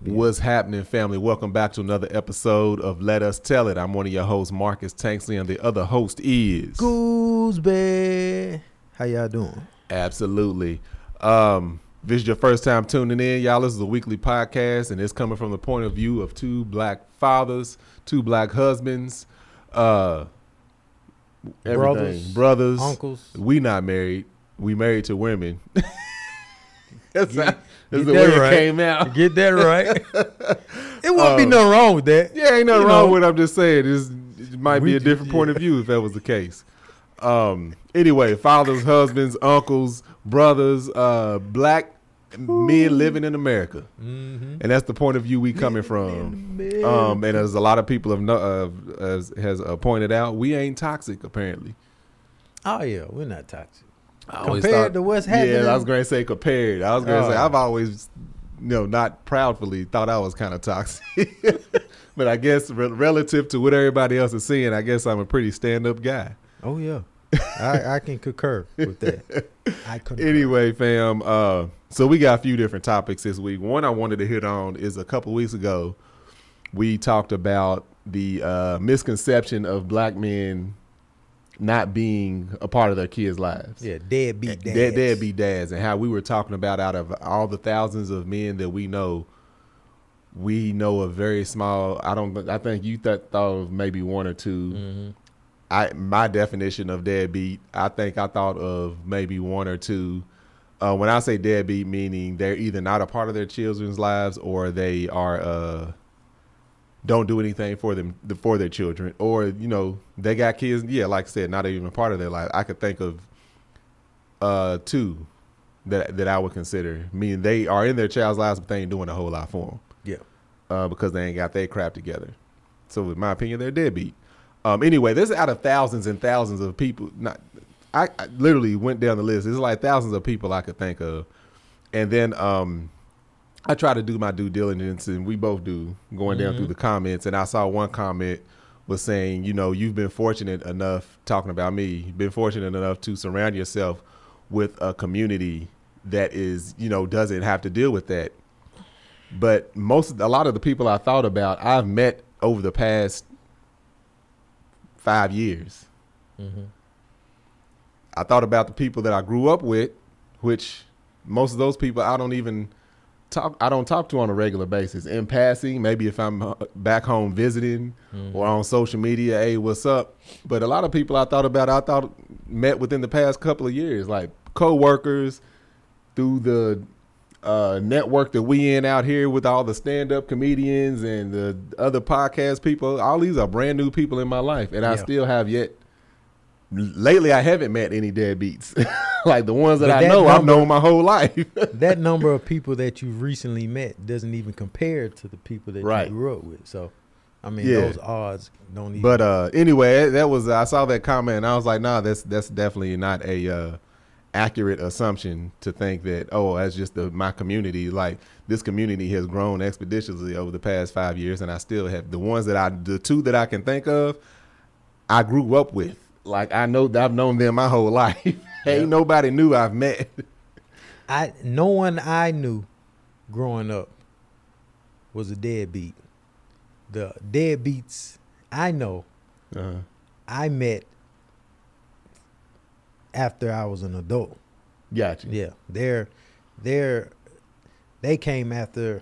What's happening, family? Welcome back to another episode of Let Us Tell It. I'm one of your hosts, Marcus Tanksley, and the other host is Gooseberry. How y'all doing? Absolutely. This is your first time tuning in, y'all. This is a weekly podcast, and it's coming from the point of view of two black fathers, two black husbands, everything, brothers, uncles. We not married. We married to women. That's the Get way that it right. came out. Get that right. It wouldn't be nothing wrong with that. Yeah, ain't nothing wrong with it. I'm just saying it might be a different point of view if that was the case. Anyway, fathers, husbands, uncles, brothers, black men living in America. Mm-hmm. And that's the point of view we coming from. And as a lot of people has pointed out, we ain't toxic apparently. Oh, yeah, we're not toxic. Compared to what's happening. Yeah, I was going to say compared. I was going to say I've always, not proudly thought I was kind of toxic. But I guess relative to what everybody else is seeing, I guess I'm a pretty stand-up guy. Oh, yeah. I can concur with that. I concur. Anyway, fam, so we got a few different topics this week. One I wanted to hit on is a couple weeks ago, we talked about the misconception of black men not being a part of their kids' lives. Yeah, deadbeat dads. Deadbeat dads, and how we were talking about out of all the thousands of men that we know a very small, I think you thought of maybe one or two. Mm-hmm. My definition of deadbeat, I think I thought of maybe one or two. When I say deadbeat, meaning they're either not a part of their children's lives or they are don't do anything for their children, or they got kids. Yeah, like I said, not even a part of their life. I could think of two that I would consider. Meaning they are in their child's lives, but they ain't doing a whole lot for them. Yeah, because they ain't got their crap together. So, in my opinion, they're deadbeat. Anyway, this is out of thousands and thousands of people. I literally went down the list. There's like thousands of people I could think of, and then I try to do my due diligence, and we both do, going down through the comments. And I saw one comment was saying, you've been fortunate enough, talking about me, you've been fortunate enough to surround yourself with a community that is, doesn't have to deal with that. But a lot of the people I thought about, I've met over the past 5 years. Mm-hmm. I thought about the people that I grew up with, which most of those people I don't talk to on a regular basis. In passing, maybe if I'm back home visiting or on social media, hey, what's up? But a lot of people I thought met within the past couple of years, like co-workers, through the network that we in out here with all the stand-up comedians and the other podcast people. All these are brand new people in my life, and I still have yet. Lately, I haven't met any deadbeats. Like the ones that I've known my whole life. That number of people that you recently met doesn't even compare to the people that you grew up with. So, I mean, those odds don't even. But anyway, I saw that comment and I was like, nah, that's definitely not a accurate assumption to think that, that's just my community. Like this community has grown expeditiously over the past 5 years, and I still have the two that I can think of, I grew up with. Like I've known them my whole life. Ain't nobody new I've met. No one I knew growing up was a deadbeat. The deadbeats I know, I met after I was an adult. Gotcha. Yeah, they came after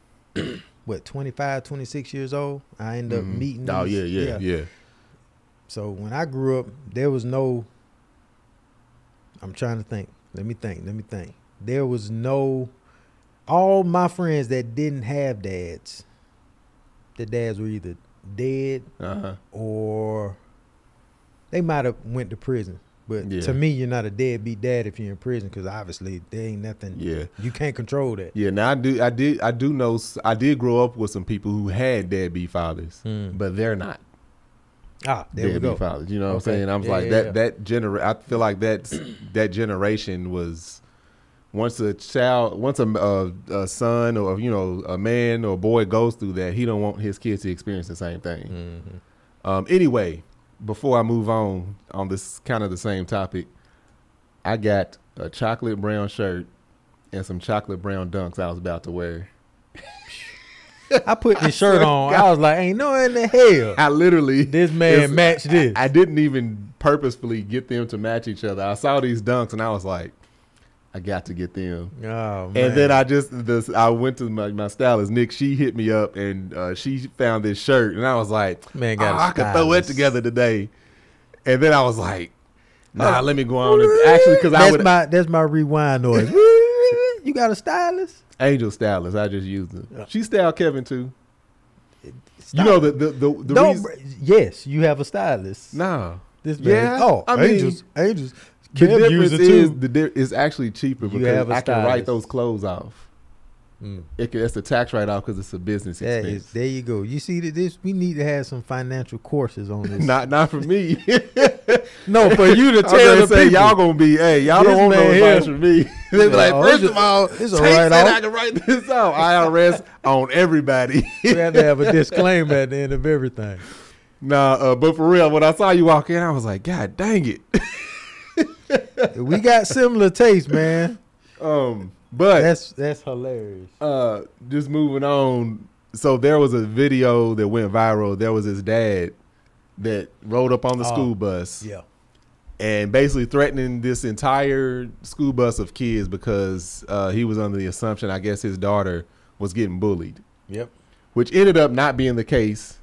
25, 26 years old. I ended up meeting. Oh yeah. So when I grew up, there was no, I'm trying to think. Let me think. There was no, all my friends that didn't have dads, the dads were either dead or they might have went to prison. But to me, you're not a deadbeat dad if you're in prison, because obviously there ain't nothing. Yeah, you can't control that. Yeah, now I do know. I did grow up with some people who had deadbeat fathers, but they're not. There we go. Fathers, you know what I'm saying? I was I feel like that generation was once a son or a man or a boy goes through that, he don't want his kids to experience the same thing. Anyway, before I move on this kind of the same topic, I got a chocolate brown shirt and some chocolate brown dunks I was about to wear. I put this shirt on. I was like, ain't no in the hell. I literally This man matched this. I didn't even purposefully get them to match each other. I saw these dunks and I was like, I got to get them. Oh, man. And then I went to my stylist, Nick. She hit me up and she found this shirt, and I was like, Man, I could throw it together today. And then I was like, nah, let me go on. Actually, because that's my rewind noise. You got a stylist? Angel stylist. I just used it. Yeah. She styled Kevin too. You know the reason. Yes, you have a stylist. No. This man. Yeah, Oh, I mean, Angels. The Kev difference use it too. is actually cheaper You because have a I can write stylist. those clothes off. It's a tax write-off because it's a business expense. There you go. You see that we need to have some financial courses on this. Not for me. No, for you to I tell the say people. y'all gonna be, y'all This don't want no man advice here- from me. They be like, Oh, first it's of all, it's Tate a said write-off. I can write this off. IRS on everybody. We have to have a disclaimer at the end of everything. Nah, but for real, when I saw you walk in, I was like, God dang it. We got similar tastes, man. But That's hilarious. just moving on. So there was a video that went viral. There was his dad that rode up on the school bus. Yeah. And basically threatening this entire school bus of kids because he was under the assumption, I guess, his daughter was getting bullied, Yep. which ended up not being the case.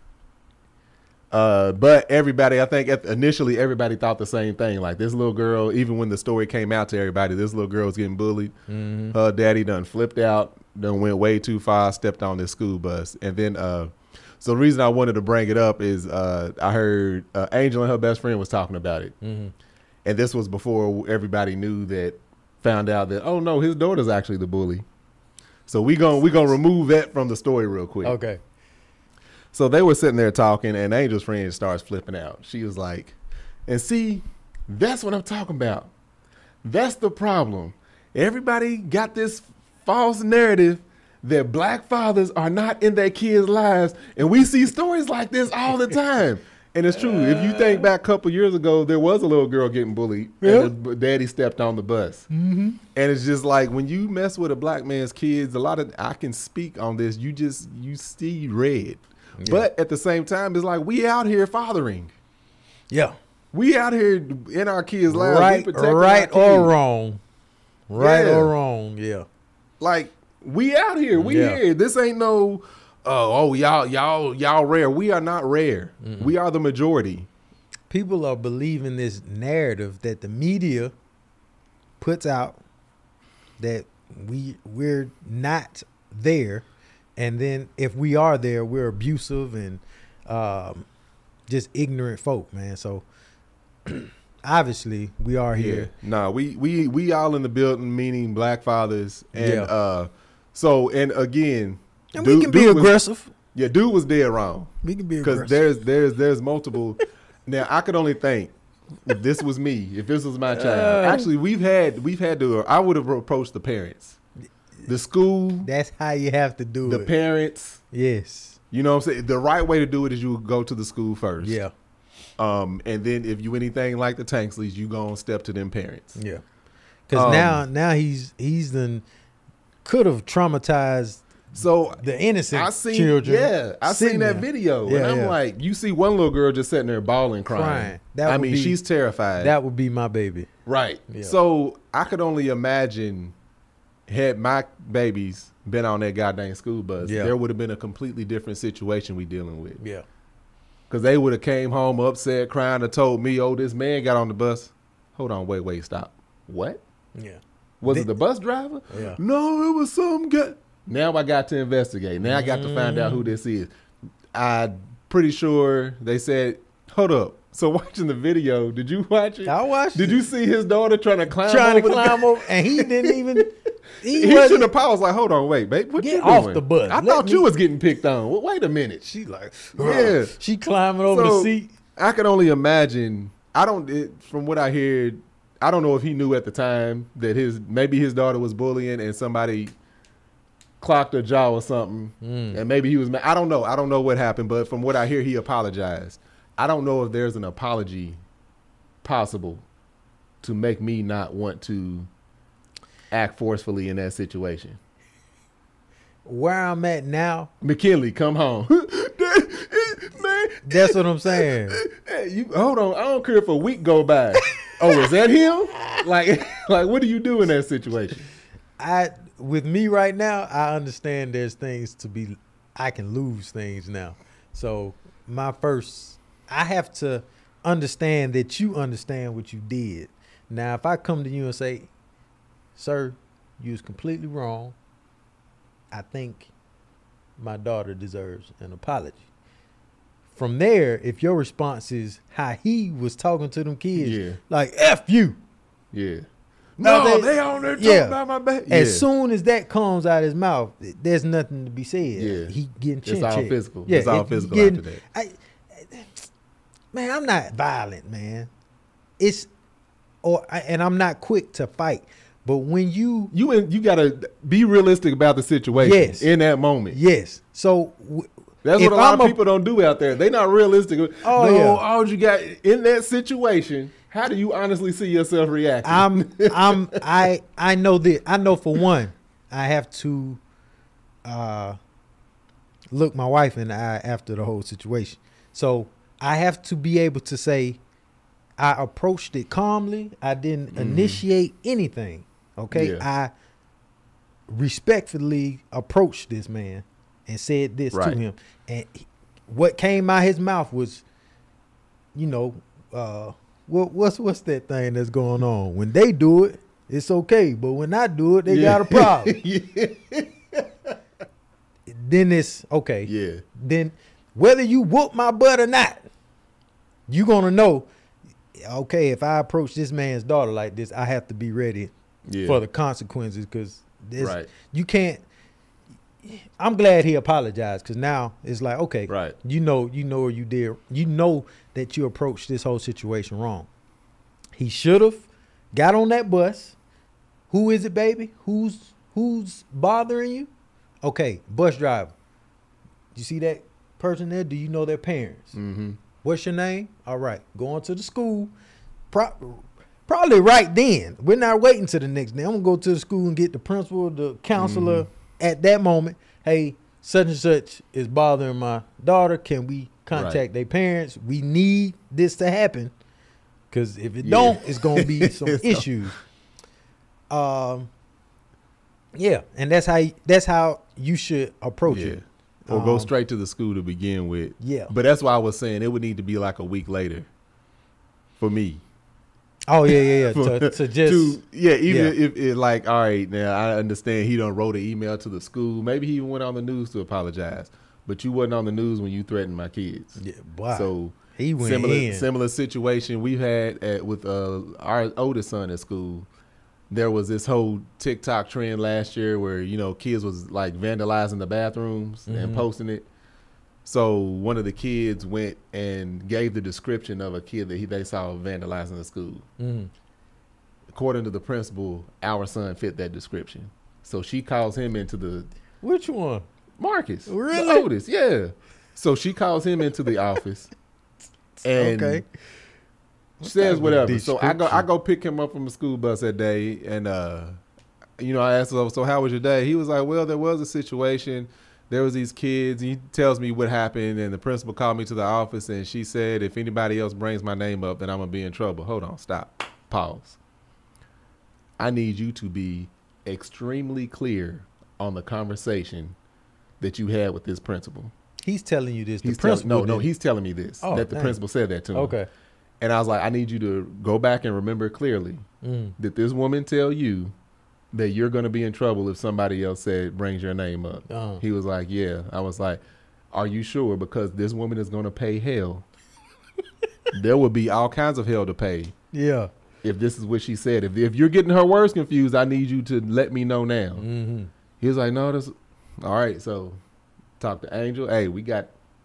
But everybody, I think initially everybody thought the same thing. Like this little girl, even when the story came out to everybody, this little girl was getting bullied. Mm-hmm. Her daddy done flipped out, done went way too far, stepped on this school bus. And then, so the reason I wanted to bring it up is I heard Angel and her best friend was talking about it. Mm-hmm. And this was before everybody found out that, oh no, his daughter's actually the bully. So we gonna remove that from the story real quick. Okay. So they were sitting there talking, and Angel's friend starts flipping out. She was like, and see, that's what I'm talking about. That's the problem. Everybody got this false narrative that black fathers are not in their kids' lives, and we see stories like this all the time. And it's true. If you think back a couple years ago, there was a little girl getting bullied, and the daddy stepped on the bus. Mm-hmm. And it's just like when you mess with a black man's kids, I can speak on this. You see red. Yeah. But at the same time, it's like we out here fathering. Yeah. We out here in our kids' lives. Right or wrong. Right or wrong. Yeah. Like we out here. We here. This ain't no. Y'all rare. We are not rare. Mm-mm. We are the majority. People are believing this narrative that the media puts out that we're not there. And then if we are there, we're abusive and just ignorant folk, man. So obviously we are here. No, we all in the building, meaning black fathers. And and again, and we can be aggressive. Dude was dead wrong. We can be aggressive. Because there's multiple. Now I could only think if this was me, if this was my child. Actually, we've had to. I would have approached the parents. The school. That's how you have to do it. The parents. Yes. You know what I'm saying? The right way to do it is you go to the school first. Yeah. And then if you anything like the Tanksleys, you go and step to them parents. Yeah. Because now he's then could have traumatized the innocent children. Yeah. I seen that video. And I'm like, you see one little girl just sitting there bawling, crying. She's terrified. That would be my baby. Right. Yeah. So I could only imagine had my babies been on that goddamn school bus, there would have been a completely different situation we dealing with. Yeah. Because they would have came home upset, crying, and told me, oh, this man got on the bus. Hold on, wait, stop. What? Yeah. Was it the bus driver? Yeah. No, it was some guy. Now I got to investigate. Now I got to find out who this is. I'm pretty sure they said, hold up. So watching the video, did you watch it? I watched it. Did you see his daughter trying to climb over, and he didn't even. He shouldn't have paused. Like, hold on, wait, babe, what you doing? Off the bus. I thought you was getting picked on. Well, wait a minute. She like, yeah, she climbing over the seat. I can only imagine. From what I hear, I don't know if he knew at the time that maybe his daughter was bullying and somebody clocked her jaw or something, and maybe he was mad. I don't know. I don't know what happened, but from what I hear, he apologized. I don't know if there's an apology possible to make me not want to act forcefully in that situation. where I'm at now, McKinley, come home. Man, that's what I'm saying. hey, you hold on. I don't care if a week go by. Oh, is that him? Like what do you do in that situation? With me right now, I understand there's things I can lose things now. So I have to understand that you understand what you did. Now, if I come to you and say, sir, you was completely wrong, I think my daughter deserves an apology. From there, if your response is how he was talking to them kids, like, F you. Yeah. No, they on there talking about my back. As soon as that comes out of his mouth, there's nothing to be said. Yeah. He getting chin It's all checked. physical. Yeah, it's all physical after that. Man, I'm not violent, man. And I'm not quick to fight. But when you gotta be realistic about the situation in that moment. Yes. So that's what a lot of people don't do out there. They're not realistic. All you got in that situation. How do you honestly see yourself reacting? I know that. I know for one, I have to look my wife in the eye after the whole situation. So I have to be able to say I approached it calmly. I didn't initiate anything. Okay. Yeah. I respectfully approached this man and said this to him. And what came out his mouth was, what's that thing that's going on? When they do it, it's okay. But when I do it, they got a problem. Then it's okay. Yeah. Then whether you whoop my butt or not, you're going to know, okay, if I approach this man's daughter like this, I have to be ready for the consequences because you can't. I'm glad he apologized because now it's like, okay, you know what you did. You know that you approached this whole situation wrong. He should have got on that bus. Who is it, baby? Who's bothering you? Okay, bus driver. You see that person there? Do you know their parents? Mm-hmm. What's your name? All right, going to the school. Probably right then. We're not waiting till the next day. I'm gonna go to the school and get the principal, the counselor. At that moment, hey, such and such is bothering my daughter. Can we contact their parents? We need this to happen because if it don't, it's gonna be some issues. And that's how you should approach it. Or go straight to the school to begin with. Yeah. But that's why I was saying it would need to be like a week later for me. Oh yeah. If it like, all right, now I understand he done wrote an email to the school. Maybe he even went on the news to apologize. But you wasn't on the news when you threatened my kids. Yeah, boy. So he went similar situation we've had with our oldest son at school. There was this whole TikTok trend last year where, kids was like vandalizing the bathrooms and posting it. So one of the kids went and gave the description of a kid that they saw vandalizing the school. Mm-hmm. According to the principal, our son fit that description. So she calls him into the... Which one? Marcus. Really? The oldest, yeah. So she calls him into the office and says whatever. So I go pick him up from the school bus that day and, I asked him, so how was your day? He was like, well, there was a situation. There was these kids. He tells me what happened, and the principal called me to the office, and she said, if anybody else brings my name up, then I'm going to be in trouble. Hold on, stop, pause. I need you to be extremely clear on the conversation that you had with this principal. He's telling you this. He's telling me this, that the principal said that to him. Okay. And I was like, I need you to go back and remember clearly that this woman tell you that you're going to be in trouble if somebody else brings your name up. He was like, yeah. I was like, are you sure? Because this woman is going to pay hell. There will be all kinds of hell to pay. Yeah. If this is what she said. If you're getting her words confused, I need you to let me know now. Mm-hmm. He was like, no, all right. So talk to Angel. Hey, we got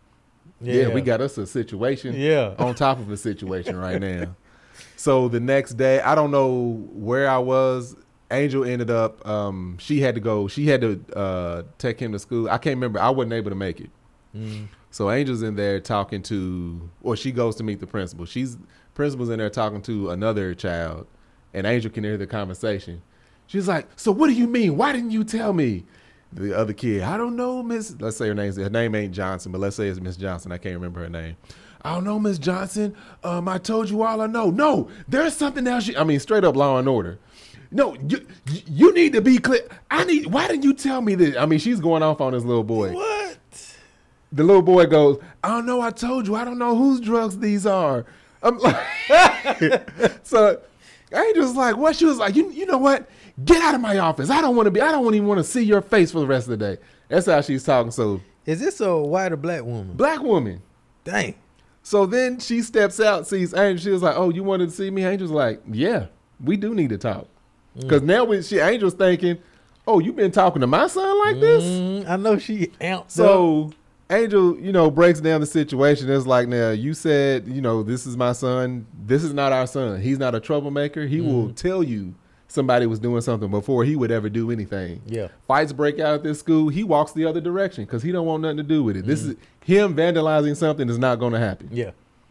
us a situation on top of a situation right now. So the next day, I don't know where I was. Angel ended up, she had to take him to school. I can't remember. I wasn't able to make it. So Angel's in there talking to, or she goes to meet the principal. Principal's in there talking to another child, and Angel can hear the conversation. She's like, so what do you mean? Why didn't you tell me? The other kid, I don't know, Miss. Let's say her name ain't Johnson, but let's say it's Miss Johnson. I can't remember her name. I don't know, Miss Johnson. I told you all I know. No, there's something else. Straight up Law and Order. No, you need to be clear. Why didn't you tell me this? She's going off on this little boy. What? The little boy goes, I don't know. I told you. I don't know whose drugs these are. I'm like, so Angel's like, what? She was like, you know what? Get out of my office. I don't even want to see your face for the rest of the day. That's how she's talking. So, is this a white or black woman? Black woman. Dang. So then she steps out, sees Angel. She was like, oh, you wanted to see me? Angel's like, yeah, we do need to talk. Because now Angel's thinking, oh, you been talking to my son like this? I know she amped So Angel, breaks down the situation. It's like, now, you said, this is my son. This is not our son. He's not a troublemaker. He will tell you somebody was doing something before he would ever do anything. Yeah. Fights break out at this school. He walks the other direction because he don't want nothing to do with it. This is him vandalizing something is not going to happen. Yeah.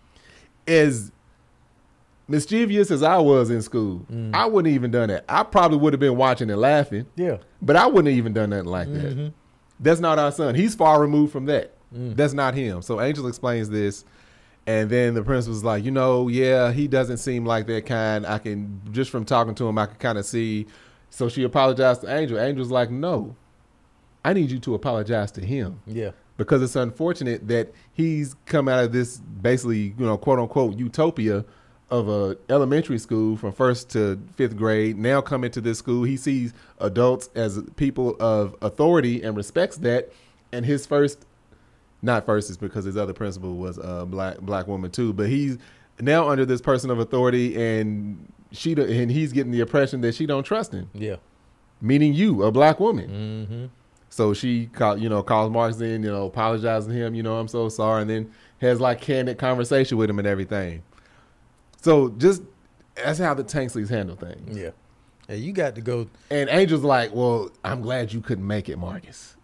As mischievous as I was in school, I wouldn't even done that. I probably would have been watching and laughing. Yeah. But I wouldn't have even done nothing like that. That's not our son. He's far removed from that. That's not him. So Angel explains this. And then the principal's like, yeah, he doesn't seem like that kind. I can, just from talking to him, I can kind of see. So she apologized to Angel. Angel's like, no, I need you to apologize to him. Yeah. Because it's unfortunate that he's come out of this basically, quote unquote, utopia of a elementary school from 1st to 5th grade. Now coming to this school, he sees adults as people of authority and respects that. And his not first is because his other principal was a black woman too, but he's now under this person of authority, and he's getting the impression that she don't trust him. Yeah. Meaning you, a black woman. So she calls Marcus in, apologizing to him, I'm so sorry, and then has like candid conversation with him and everything. So just that's how the Tanksleys handle things. Yeah. Hey, you got to go. And Angel's like, well, I'm glad you couldn't make it, Marcus.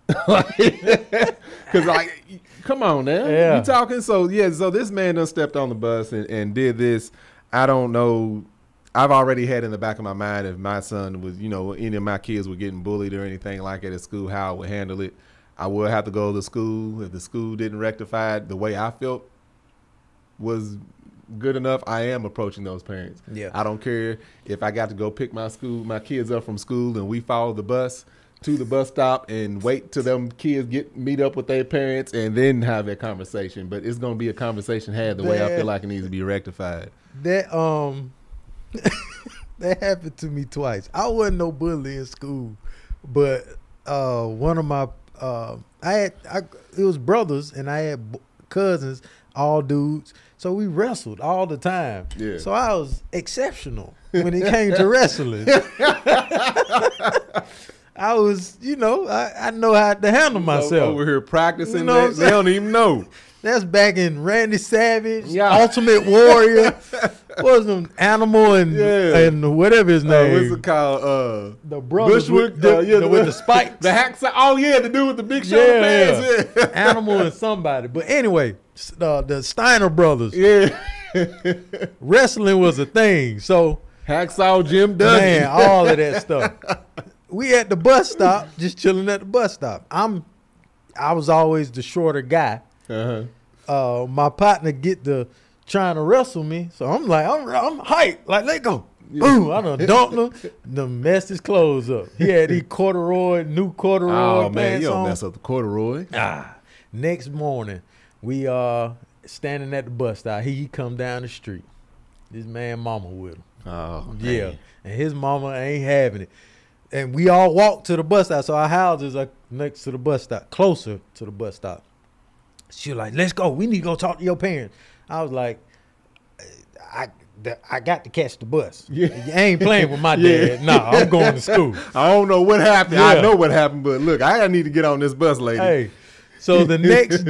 Because come on now. Yeah. You talking? So this man done stepped on the bus and did this. I don't know. I've already had in the back of my mind, if my son was, any of my kids were getting bullied or anything like that at school, how I would handle it. I would have to go to school. If the school didn't rectify it the way I felt was good enough, I am approaching those parents. Yeah. I don't care if I got to go pick my kids up from school and we follow the bus to the bus stop and wait till them kids meet up with their parents and then have that conversation. But it's going to be a conversation had the way I feel like it needs to be rectified. That that happened to me twice. I wasn't no bully in school, but one of my it was brothers and I had cousins, all dudes. So we wrestled all the time. Yeah. So I was exceptional when it came to wrestling. I was, I know how to handle myself. Over here practicing that. They don't even know. That's back in Randy Savage, Ultimate Warrior. What was them? Animal and whatever his name. What's it called? The brothers with the spikes. The hacksaw. Oh, yeah, the dude with the big shoulder pads. Yeah. Animal and somebody. But anyway, the Steiner brothers. Yeah. Wrestling was a thing. So Hacksaw Jim Duggan. Man, all of that stuff. We at the bus stop, just chilling at the bus stop. I was always the shorter guy. My partner get to trying to wrestle me, so I'm like, I'm hyped. Like, let go. Boom! I done dumped him. Done messed his clothes up. He had these new corduroy Oh pants man, you don't on. mess up the corduroy. Next morning, we standing at the bus stop. He come down the street. This man mama with him. Oh Yeah, man. and his mama ain't having it. And we all walked to the bus stop. So our houses are next to the bus stop, closer to the bus stop. She was like, let's go. We need to go talk to your parents. I was like, I got to catch the bus. Yeah. You ain't playing with my dad. No, I'm going to school. I don't know what happened. Yeah. I know what happened, but look, I need to get on this bus, lady. Hey, so the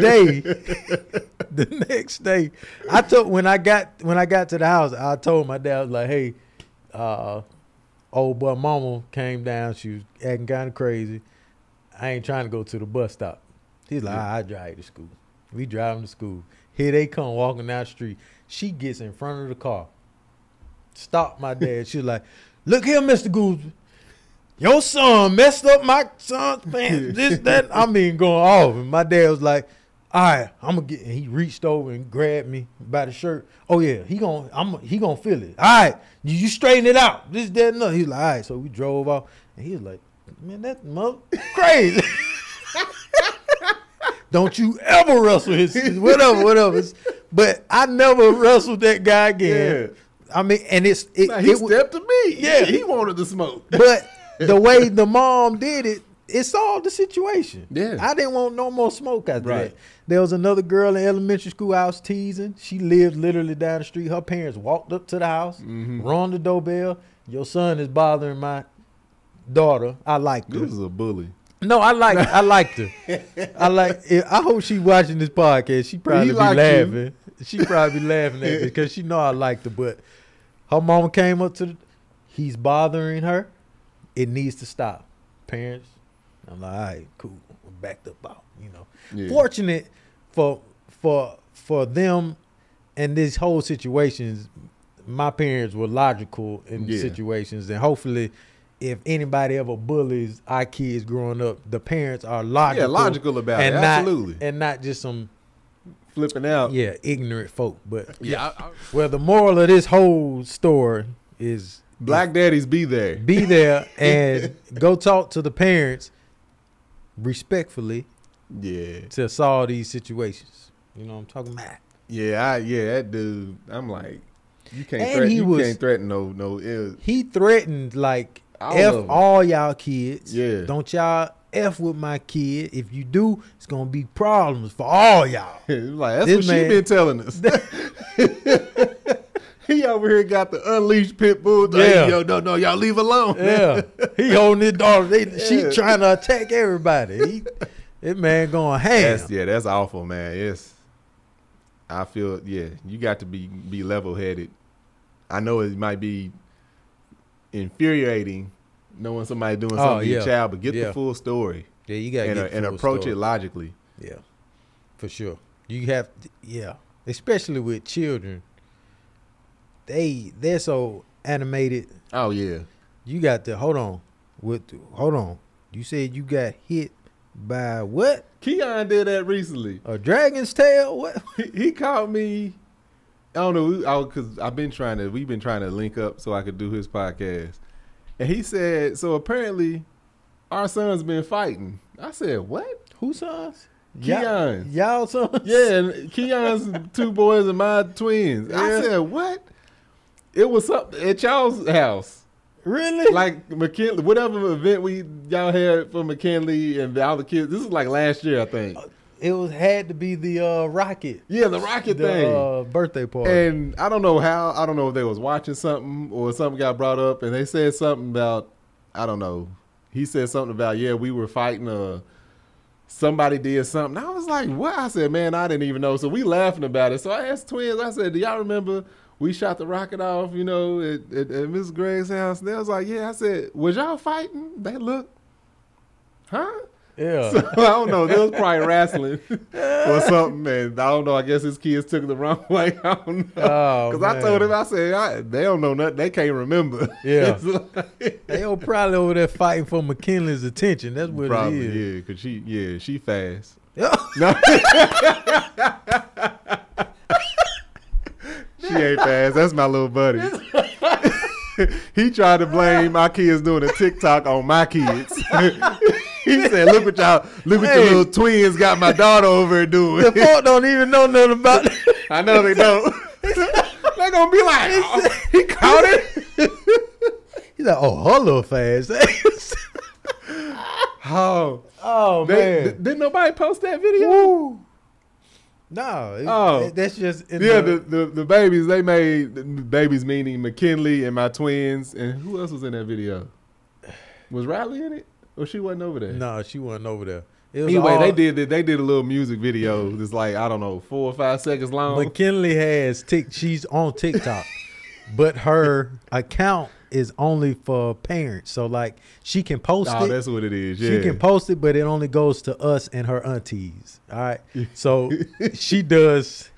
next day, when I got to the house, I told my dad, I was like, hey, old boy mama came down. She was acting kind of crazy. I ain't trying to go to the bus stop. He's like, I drive you to school. We drive him to school. Here they come walking down the street. She gets in front of the car. Stop my dad. She's like, look here, Mr. Gooseby. your son messed up my son's pants. This, that. I mean, going off. And my dad was like, all right, I'm gonna get. And he reached over and grabbed me by the shirt. Oh yeah, he gonna feel it. All right, you straighten it out. This, that, and other. He was like, all right. So we drove off, and he was like, man, that mother crazy. Don't you ever wrestle his whatever. But I never wrestled that guy again. Yeah. I mean, and he stepped to me. Yeah, he wanted to smoke. But the way the mom did it, it solved the situation. Yeah, I didn't want no more smoke after that. There was another girl in elementary school I was teasing. She lived literally down the street. Her parents walked up to the house, rung the doorbell. Your son is bothering my daughter. I liked her. This is a bully. No, I liked her. I hope she watching this podcast. She probably be laughing. She probably be laughing at me because she know I liked her. But her mama came up to he's bothering her. It needs to stop. Parents, I'm like, all right, cool. I'm backed up out, Yeah. Fortunate for them and this whole situations, my parents were logical in situations, and hopefully if anybody ever bullies our kids growing up, the parents are logical. Yeah, logical about it. Absolutely. And not just some flipping out. Yeah, ignorant folk. But well, the moral of this whole story is black daddies be there. Be there and go talk to the parents respectfully. Yeah. To solve these situations. You know what I'm talking about? Yeah, that dude, I'm like, you can't threaten no. He threatened like F all y'all kids. Yeah. Don't y'all F with my kid. If you do, it's gonna be problems for all y'all. Like that's what she been telling us. He over here got the unleashed pit bull. Yeah. Yo, no, y'all leave alone. Yeah. He holding his daughter. She trying to attack everybody. That man going ham. That's awful, man. I feel you got to be level headed. I know it might be infuriating knowing somebody doing something to your child, but get the full story. Yeah, you got to get and approach it logically. Yeah, for sure. You have to, especially with children. They're so animated. Oh yeah. You got to hold on. You said you got hit by what? Keon did that recently. A dragon's tail? What? He called me. I don't know, because we've been trying to link up so I could do his podcast. And he said, so apparently our son's been fighting. I said, what? Whose sons? Keon. Y'all sons? Yeah, and Keon's two boys and my twins. Yeah. I said, what? It was something at y'all's house. Really? Like McKinley, whatever event y'all had for McKinley and all the kids. This was like last year, I think. It had to be the rocket. Yeah, the rocket thing. Birthday party. And I don't know if they was watching something or something got brought up, and they said something about, I don't know. He said something about, we were fighting, somebody did something. I was like, what? I said, man, I didn't even know. So we laughing about it. So I asked twins, I said, do y'all remember we shot the rocket off, at Mrs. Greg's house? And they was like, yeah. I said, was y'all fighting? They looked, huh? Yeah. So, I don't know. They was probably wrestling or something. And I don't know. I guess his kids took it the wrong way. I don't know. Because I told him, I said, they don't know nothing. They can't remember. Yeah. They were probably over there fighting for McKinley's attention. That's what it is. Yeah, because she fast. Yeah. No. She ain't fast. That's my little buddy. He tried to blame my kids doing a TikTok on my kids. He said, look what your little twins got my daughter over here doing. The folk don't even know nothing about it. I know they don't. They're going to be like, he caught it. He's like, her little fast. Oh, man. Didn't nobody post that video? Woo. No, that's just the babies. They made babies, meaning McKinley and my twins, and who else was in that video? Was Riley in it, or she wasn't over there? No, she wasn't over there. Anyway, they did a little music video that's like, I don't know, 4 or 5 seconds long. McKinley she's on TikTok, but her account is only for parents. So like she can post it. Oh, that's what it is. Yeah. She can post it, but it only goes to us and her aunties. All right. So she does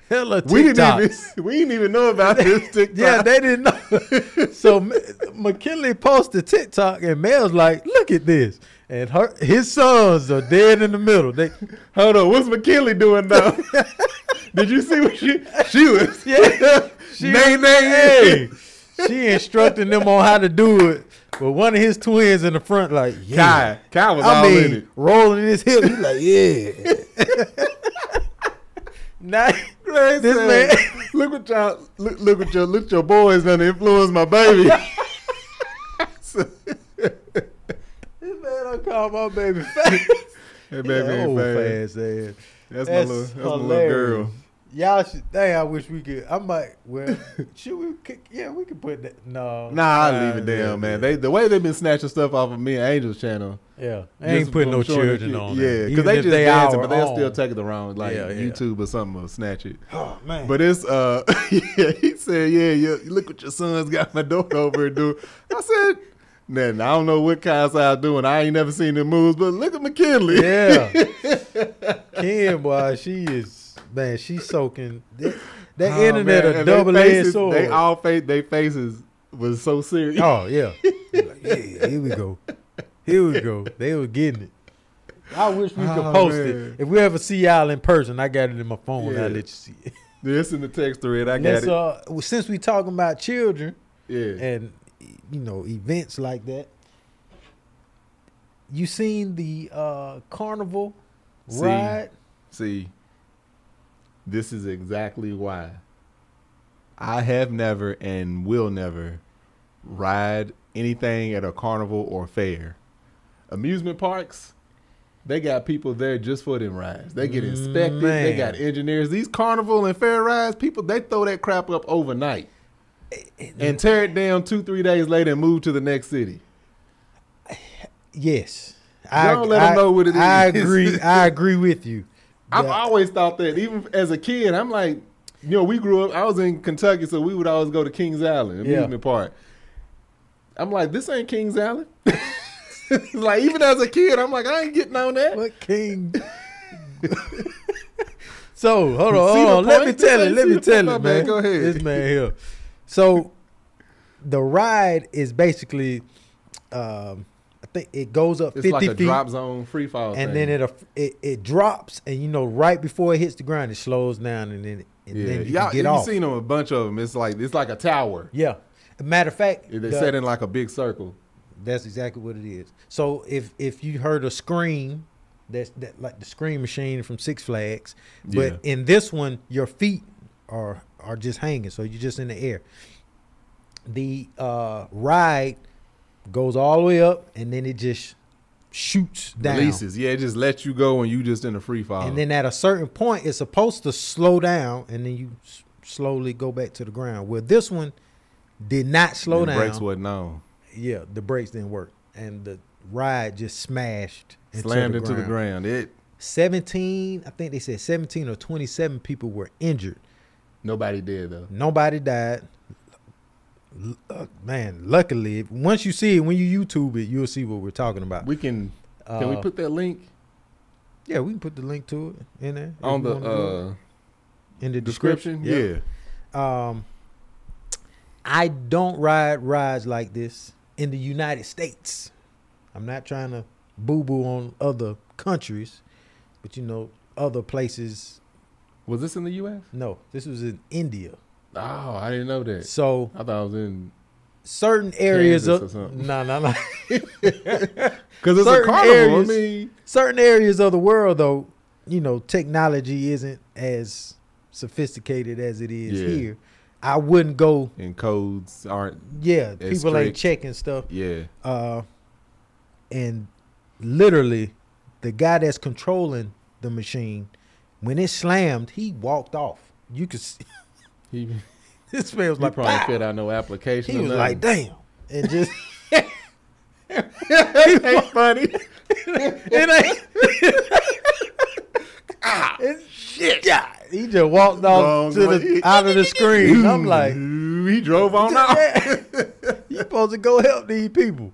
hella We TikToks. didn't even know about this TikTok. Yeah, they didn't know. So McKinley posted TikTok, and Mel's like, "Look at this," and his sons are dead in the middle. They Hold on, what's McKinley doing now? Did you see what she was? Yeah. Nay. Hey, she instructing them on how to do it. But one of his twins in the front, like, yeah. Kai was all in it. Rolling his hip. He's like, yeah. Now, this man, look what your boys done to influence my baby. this man don't call my baby fast. That baby ain't fast. Ass. That's my little girl. Y'all should. Dang, I wish we could. I might. Well, should we? Yeah, we could put that. No. Nah, I leave it down, man. The way they've been snatching stuff off of me and Angel's channel. Yeah, they ain't putting no children on. Yeah, because they just dancing, but they'll still take it around like YouTube or something will snatch it. Oh man! But it's yeah, he said, yeah, look what your sons got my daughter over and do. I said, man, I don't know what Kyle's out doing. I ain't never seen them moves, but look at McKinley. Yeah, Kim, boy, she is. Man, she's soaking that internet a double-edged sword. They all their faces was so serious. Oh yeah, like, yeah, here we go. They were getting it. I wish we could post it. If we ever see y'all in person, I got it in my phone. I'll let you see it. It's in the text thread. I got it. Since we talking about children, and events like that, you seen the carnival ride? See. This is exactly why I have never and will never ride anything at a carnival or fair. Amusement parks, they got people there just for them rides. They get inspected. Man. They got engineers. These carnival and fair rides, people, they throw that crap up overnight and tear it down 2-3 days later and move to the next city. Yes. Don't let them know what it is. I agree with you. I've always thought that, even as a kid, I'm like, we grew up, I was in Kentucky, so we would always go to Kings Island, amusement park. I'm like, this ain't Kings Island. Like, even as a kid, I'm like, I ain't getting on that. What King? So, hold on. Let me tell it, man. Go ahead. This man here. So, the ride is basically, I think it goes up 50 feet. It's like a drop zone free fall and thing. then it drops, and right before it hits the ground, it slows down, and then you can get off. You've seen them, a bunch of them. It's like a tower. Yeah. Matter of fact, they set in like a big circle. That's exactly what it is. So if you heard a scream, that like the scream machine from Six Flags, but in this one, your feet are just hanging, so you're just in the air. The ride goes all the way up, and then it just shoots down. Releases. Yeah, it just lets you go, and you just in a free fall. And then at a certain point, it's supposed to slow down, and then you slowly go back to the ground. Well, this one did not slow down. The brakes wasn't on. Yeah, the brakes didn't work, and the ride just smashed slammed into the ground. 17, I think they said 17 or 27 people were injured. Nobody did, though. Nobody died. Man, luckily, once you see it, when you YouTube it, you'll see what we're talking about. We can we put that link? Yeah, we can put the link to it in there. On in the description? Yeah. I don't ride rides like this in the United States. I'm not trying to boo-boo on other countries, but other places. Was this in the U.S.? No, this was in India. Oh, I didn't know that. So I thought I was in certain areas Kansas of no. Because it's a carnival. Certain areas of the world, though, technology isn't as sophisticated as it is here. I wouldn't go. And codes aren't. Yeah, people strict. ain't checking stuff. Yeah. And literally, the guy that's controlling the machine, when it slammed, he walked off. You could see. This man was like, probably fit out no application. He was like, damn. And just. It ain't funny. Shit. Yeah. He just walked off out of the screen. I'm like, he drove on out. You supposed to go help these people.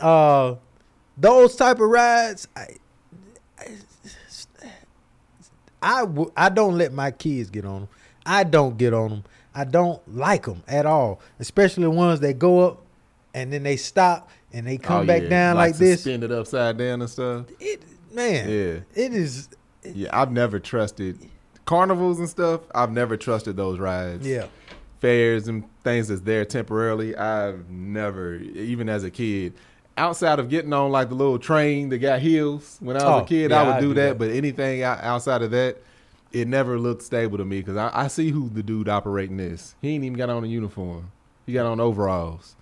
Those type of rides, I don't let my kids get on them. I don't get on them. I don't like them at all, especially the ones that go up and then they stop and they come back down like this. Suspended upside down and stuff. It is. Yeah, I've never trusted carnivals and stuff. I've never trusted those rides. Yeah. Fairs and things that's there temporarily. I've never, even as a kid, outside of getting on like the little train that got heels when I was a kid, I would do that. But anything outside of that, it never looked stable to me because I see who the dude operating this. He ain't even got on a uniform. He got on overalls.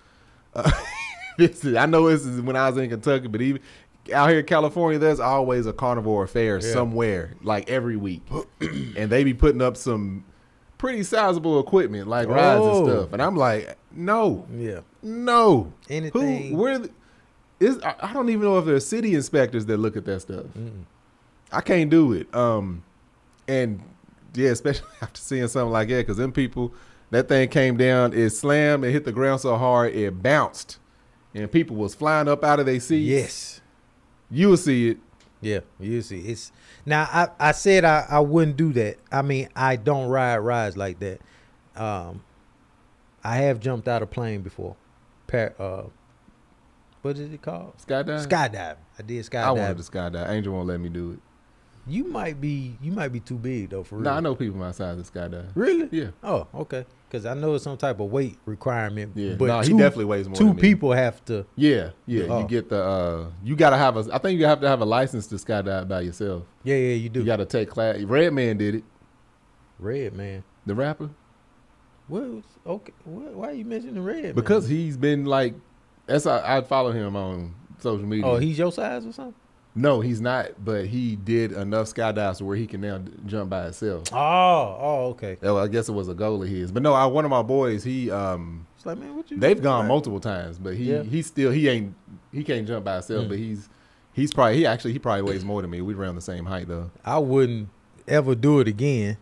I know this is when I was in Kentucky, but even out here in California, there's always a carnivore fair somewhere, like every week. And they be putting up some pretty sizable equipment, like rides and stuff. And I'm like, no. Yeah. No. Anything. I don't even know if there's city inspectors that look at that stuff. I can't do it. And yeah, especially after seeing something like that, because them people, that thing came down, it slammed, it hit the ground so hard, it bounced. And people was flying up out of their seats. Yes. You will see it. Yeah, you see. It's now I said I wouldn't do that. I mean, I don't ride rides like that. I have jumped out of plane before. What is it called? Skydiving? Skydiving. I did skydiving. I wanted to skydive. Angel won't let me do it. You might be too big though for real. No, I know people my size that skydive. Really? Yeah. Oh, okay. Because I know it's some type of weight requirement. Yeah. But no, he definitely weighs more than me. Two people have to. Yeah. You get the you gotta have I think you have to have a license to skydive by yourself. Yeah, you do. You gotta take class. Redman did it. Redman. The rapper? Okay. Why are you mentioning Redman? Because he's been like I'd follow him on social media. Oh, he's your size or something? No, he's not, but he did enough skydives where he can now jump by himself. Oh, okay. Well, I guess it was a goal of his. But no, one of my boys, he it's like, man, what you they've gone multiple times, but he can't jump by himself, but he probably weighs more than me. We're around the same height though. I wouldn't ever do it again.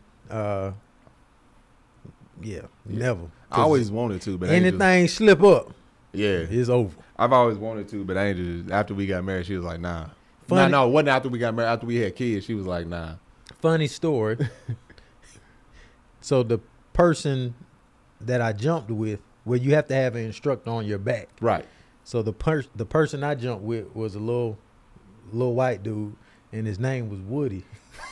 Never. I always wanted to, but anything slip up, it's over. I've always wanted to, but Angel, after we got married, she was like, nah. No, it wasn't after we got married. After we had kids, she was like, nah. Funny story. So the person that I jumped with, well, you have to have an instructor on your back. Right. So the person I jumped with was a little white dude, and his name was Woody.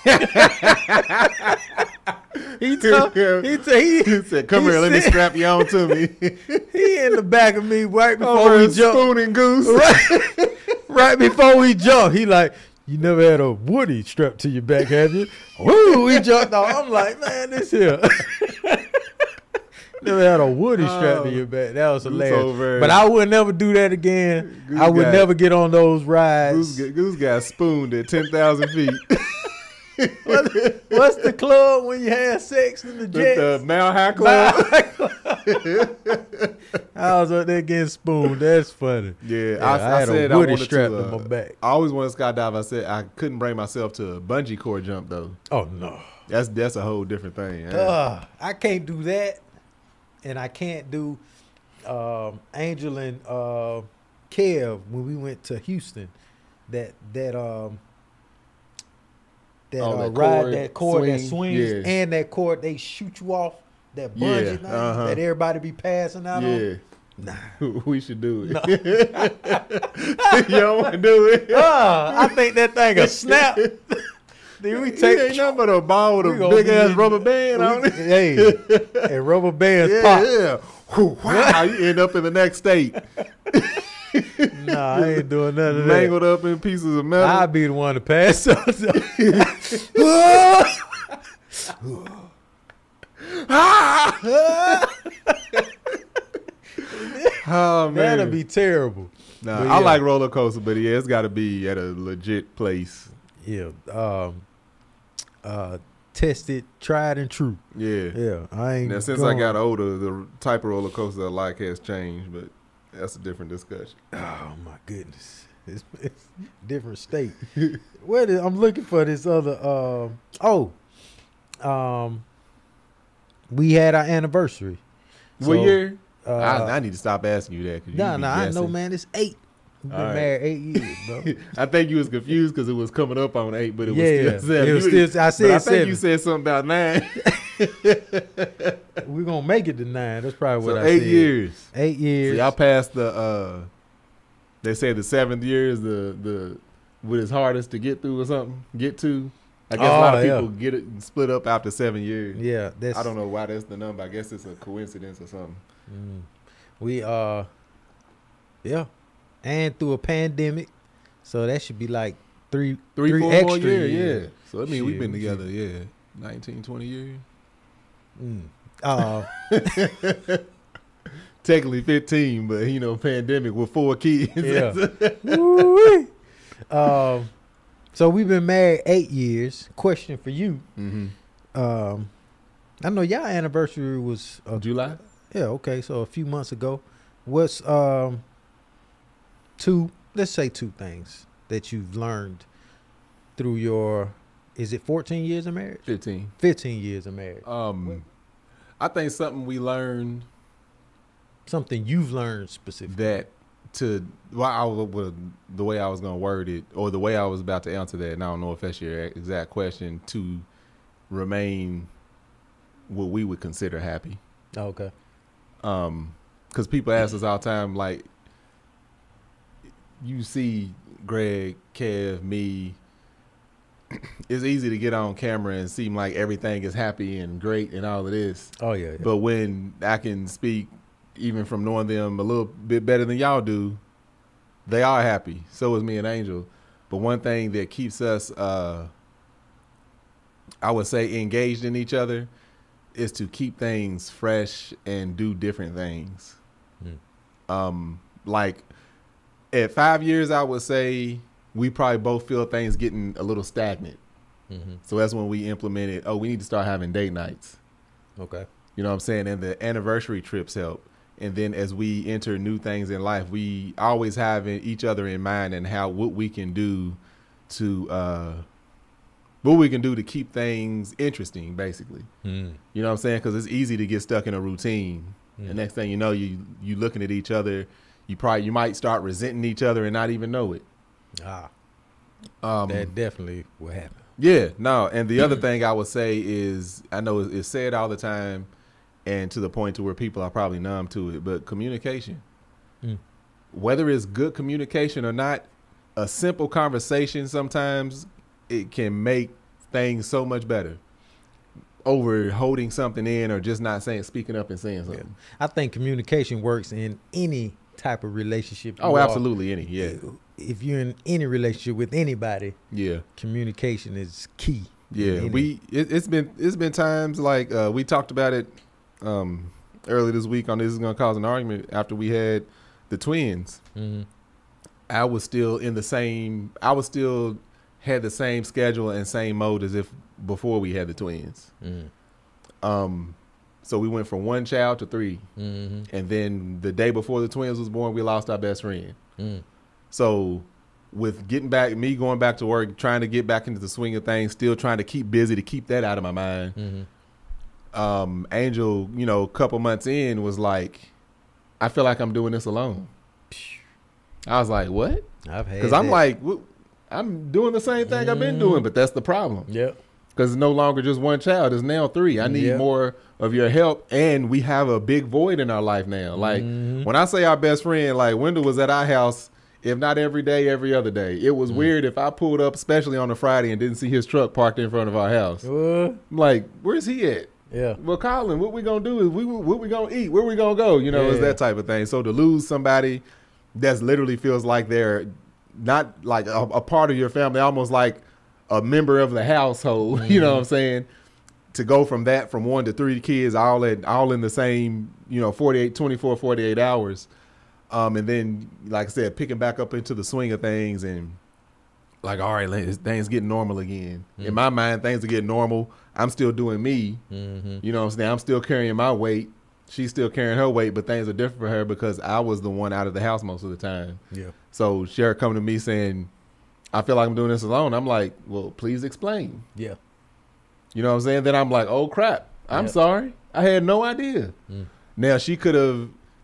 He said, "Come here, let me strap you on to me." He in the back of me right before we jumped. Spoon and Goose. Right before we jumped, he like, "You never had a Woody strapped to your back, have you?" Woo! We jumped off. I'm like, man, this here. Never had a Woody strapped to your back. That was hilarious. But I would never do that again. I would never get on those rides. Goose got spooned at 10,000 feet. What's the club when you have sex in the Jets? The Mile High Club. I was up there getting spooned. That's funny. Yeah, I said a Woody I wanted strapped to, to my back. I always wanted to skydive. I said I couldn't bring myself to a bungee cord jump though. Oh no, that's a whole different thing. I can't do that, and I can't do Angel and Kev when we went to Houston. That ride, that cord that swings, and that cord they shoot you off, that bungee thing that everybody be passing out on. Nah. We should do it. No. You don't want to do it? I think that thing a snap. Then we take ain't nothing but a ball with a big ass rubber band on it. Hey, and rubber bands pop. Yeah. Wow, you end up in the next state. Nah, I ain't doing none of that. Mangled up in pieces of metal. I'll be the one to pass out. Oh man, that'll be terrible. Nah, I like roller coaster, but it's got to be at a legit place. Yeah, tested, tried and true. Yeah. I ain't. Now, since I got older, the type of roller coaster I like has changed, but that's a different discussion. Oh my goodness, it's different state. I'm looking for this other. We had our anniversary. What year? I need to stop asking you that. I know, man. It's 8. We've All been right. married 8 years, bro. I think you was confused because it was coming up on 8, but it was Yeah, still 7. it was You- still- I said but I think 7. you said something about 9. We're gonna make it to 9. That's probably what So I 8 said. years. 8 years. See, I passed the. They say the 7th year is the what is hardest to get through or something. Get to. I guess a lot of people get it split up after 7 years. Yeah, that's. I don't know why that's the number. I guess it's a coincidence or something. We yeah, and through a pandemic, so that should be like three, 4 more extra years. years. Yeah. So I mean, we've been Shit, together. Yeah, 19, 20 years. Technically 15, but you know, pandemic with 4 kids. Yeah. Woo-wee. So we've been married 8 years. Question for you. Mm-hmm. I know y'all anniversary was July. yeah, okay, so a few months ago. What's let's say 2 things that you've learned through your, is it 14 years of marriage? 15. 15 years of marriage. I think something we learned Something you've learned specifically. that the way I was gonna word it, or the way I was about to answer that, and I don't know if that's your exact question, to remain what we would consider happy. Okay. Because people ask us all the time, like, you see Greg, Kev, me, it's easy to get on camera and seem like everything is happy and great and all of this. Oh yeah. But when I can speak, even from knowing them a little bit better than y'all do, they are happy. So is me and Angel. But one thing that keeps us, I would say, engaged in each other is to keep things fresh and do different things. Like at 5 years, I would say we probably both feel things getting a little stagnant. So that's when we implemented, we need to start having date nights. Okay. You know what I'm saying? And the anniversary trips help. And then as we enter new things in life, we always have each other in mind and what we can do to keep things interesting, basically. You know what I'm saying? Because it's easy to get stuck in a routine. And next thing you know, you looking at each other. You might start resenting each other and not even know it. That definitely will happen. Yeah, no. And the other thing I would say is, I know it's said all the time, and to the point to where people are probably numb to it, but communication. Whether it's good communication or not, a simple conversation sometimes it can make things so much better over holding something in or just not speaking up and saying something. I think communication works in any type of relationship. Oh, absolutely, any. Yeah, If you're in any relationship with anybody, yeah, communication is key. yeah. It's been times like we talked about it earlier this week on This Is Gonna Cause an Argument after we had the twins. I was still had the same schedule and same mode as if before we had the twins. So we went from 1 child to 3. And then the day before the twins was born, we lost our best friend. So with me going back to work, trying to get back into the swing of things, still trying to keep busy to keep that out of my mind. Angel, a couple months in was like, I feel like I'm doing this alone. I was like, what? Because I'm like, I'm doing the same thing I've been doing, but that's the problem. Yep. Because it's no longer just 1 child, it's now 3. I need more of your help, and we have a big void in our life now. Like, when I say our best friend, like, Wendell was at our house, if not every day, every other day. It was weird if I pulled up, especially on a Friday, and didn't see his truck parked in front of our house. I'm like, where's he at? Yeah. Well, Colin, what we gonna do is what we gonna eat? Where we gonna go? It's that type of thing. So to lose somebody that's literally feels like they're not like a part of your family, almost like a member of the household, you know what I'm saying? To go from 1 to 3 kids all in the same, 48 hours. And then, like I said, picking back up into the swing of things and like, all right, things get normal again. In my mind, things are getting normal. I'm still doing me. You know what I'm saying? I'm still carrying my weight. She's still carrying her weight, but things are different for her because I was the one out of the house most of the time. Yeah. So Sherry coming to me saying, I feel like I'm doing this alone. I'm like, well, please explain. Yeah. You know what I'm saying? Then I'm like, oh, crap. I'm sorry. I had no idea. Now, she could have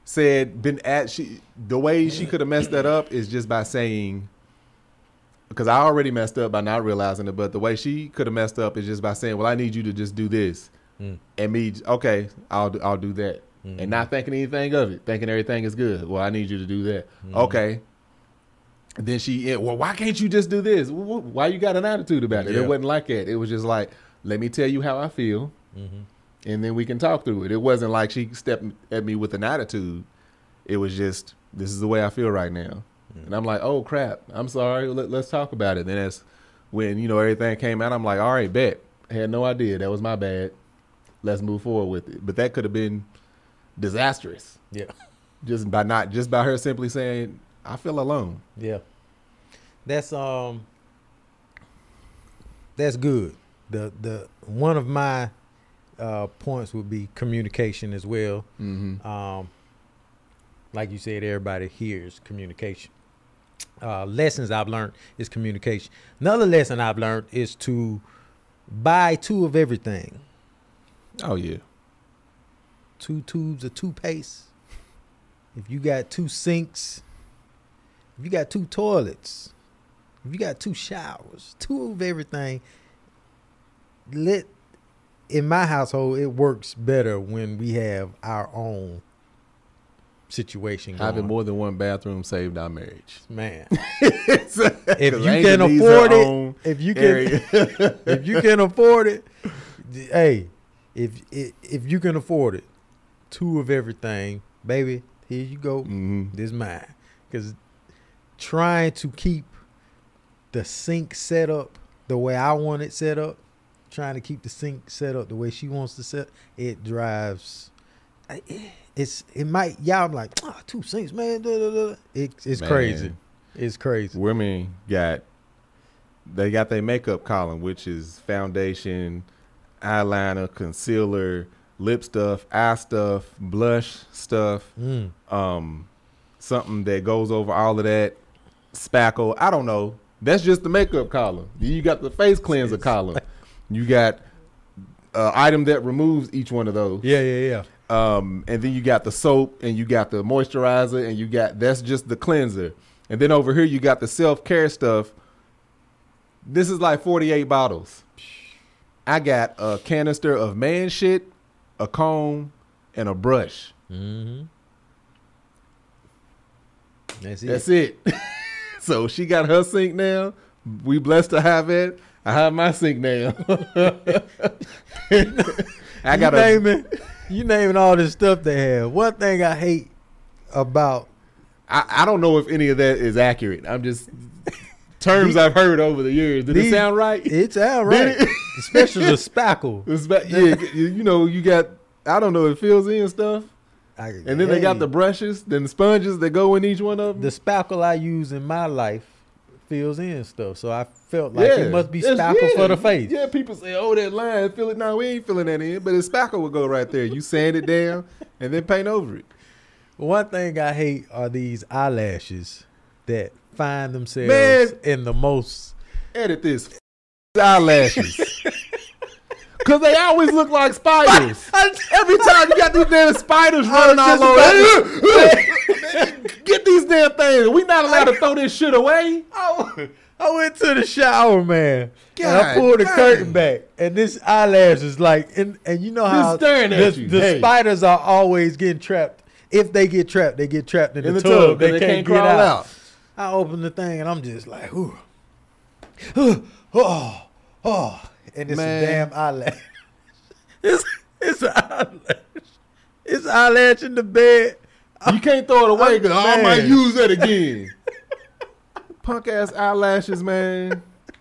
the way she could have messed that up is just by saying, because I already messed up by not realizing it, but the way she could have messed up is just by saying, well, I need you to just do this. And me, okay, I'll do that. And not thinking anything of it, thinking everything is good. Well, I need you to do that. Okay. And then well, why can't you just do this? Why you got an attitude about it? Yeah. It wasn't like that. It was just like, let me tell you how I feel. And then we can talk through it. It wasn't like she stepped at me with an attitude. It was just, this is the way I feel right now. And I'm like, oh, crap. I'm sorry. Let's talk about it. Then that's when, everything came out. I'm like, all right, bet. I had no idea. That was my bad. Let's move forward with it. But that could have been disastrous. Yeah. Just by her simply saying, I feel alone. Yeah. That's good. The one of my points would be communication as well. Like you said, everybody hears communication. Lessons I've learned is communication. Another lesson I've learned is to buy 2 of everything. Oh, yeah. 2 tubes of toothpaste. If you got 2 sinks, if you got 2 toilets, if you got 2 showers, 2 of everything. In my household, it works better when we have our own situation going. Having more than one bathroom saved our marriage. Man. If If you can afford it, if you can afford it, hey, if you can afford it, 2 of everything, baby, here you go. This is mine. Because trying to keep the sink set up the way I want it set up, trying to keep the sink set up the way she wants to set, it drives. It might, y'all like, 2 sinks, man. It's man. Crazy. It's crazy. Women got their makeup column, which is foundation, eyeliner, concealer, lip stuff, eye stuff, blush stuff, something that goes over all of that, spackle. I don't know. That's just the makeup column. You got the face cleanser column. You got an item that removes each one of those. Yeah. And then you got the soap, and you got the moisturizer, and that's just the cleanser. And then over here you got the self-care stuff. This is like 48 bottles. I got a canister of man shit, a comb, and a brush. That's it. So she got her sink now. We blessed to have it. I have my sink now. You naming all this stuff they have. One thing I hate about, I don't know if any of that is accurate. I'm just terms I've heard over the years. Did it sound right? It sound right. Especially the spackle. You got, I don't know, it fills in stuff. And then they got the brushes, then the sponges that go in each one of them. The spackle I use in my life fills in stuff. So I felt like it must be spackle for the face. Yeah, people say, oh, that line, fill it. No, we ain't filling that in. But the spackle will go right there. You sand it down and then paint over it. One thing I hate are these eyelashes that find themselves in the most. Edit this. Eyelashes. Because they always look like spiders. Every time you got these damn spiders running all over. Get these damn things. We not allowed to throw this shit away. I went to the shower, man. And I pulled the curtain back. And this eyelash is like, and you know how the spiders are always getting trapped. If they get trapped, they get trapped in the tub. They can't get out. I open the thing and I'm just like, ooh. And it's a damn eyelash. It's an eyelash. It's an eyelash in the bed. You can't throw it away because I might use that again. Punk ass eyelashes, man.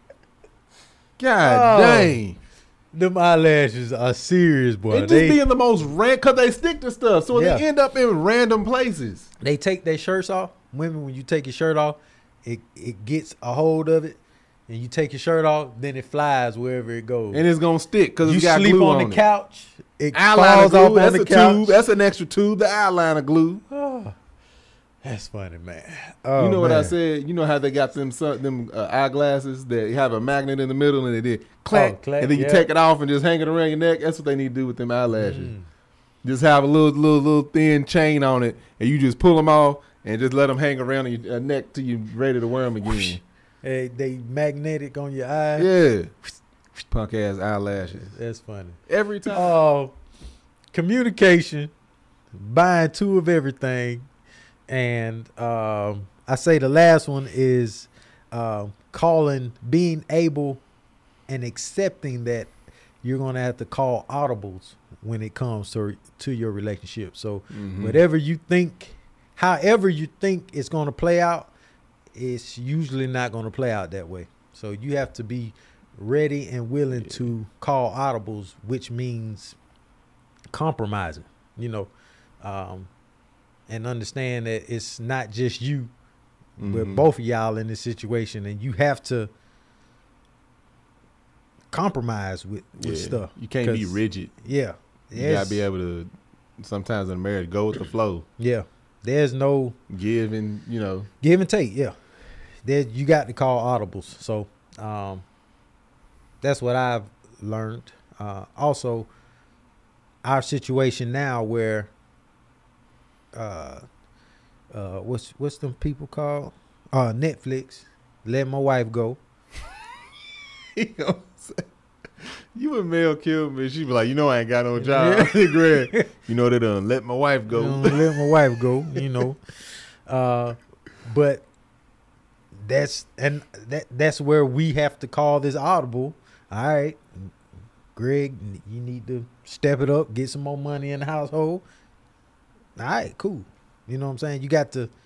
God dang. Them eyelashes are serious, boy. It just be in the most because they stick to stuff. So they end up in random places. They take their shirts off. Women, when you take your shirt off, it gets a hold of it. And you take your shirt off, then it flies wherever it goes. And it's going to stick because you it's got glue sleep on the couch. It falls off on the couch. Tube. That's an extra tube. The eyeliner glue. Oh, that's funny, man. You know what I said? You know how they got them eyeglasses that have a magnet in the middle and they did clack. And then you take it off and just hang it around your neck. That's what they need to do with them eyelashes. Just have a little thin chain on it, and you just pull them off and just let them hang around your neck till you ready to wear them again. Hey, they magnetic on your eyes. Yeah. Punk ass eyelashes. That's funny. Every time. Communication, buying two of everything, and I say the last one is calling, being able and accepting that you're going to have to call audibles when it comes to your relationship. So whatever you think, however you think it's going to play out, it's usually not going to play out that way. So you have to be ready and willing to call audibles, which means compromising, and understand that it's not just you, but both of y'all in this situation, and you have to compromise with stuff. You can't be rigid. Yeah. You gotta be able to, sometimes in a marriage, go with the flow. Yeah. There's no give and take. Yeah. You got to call audibles. So that's what I've learned. Also, our situation now where what's them people called? Netflix. Let my wife go. You and Mel killed me. She be like, I ain't got no job. Greg, they done let my wife go. Let my wife go. But that's where we have to call this audible. All right, Greg, you need to step it up, get some more money in the household. All right, cool. You know what I'm saying? You got to.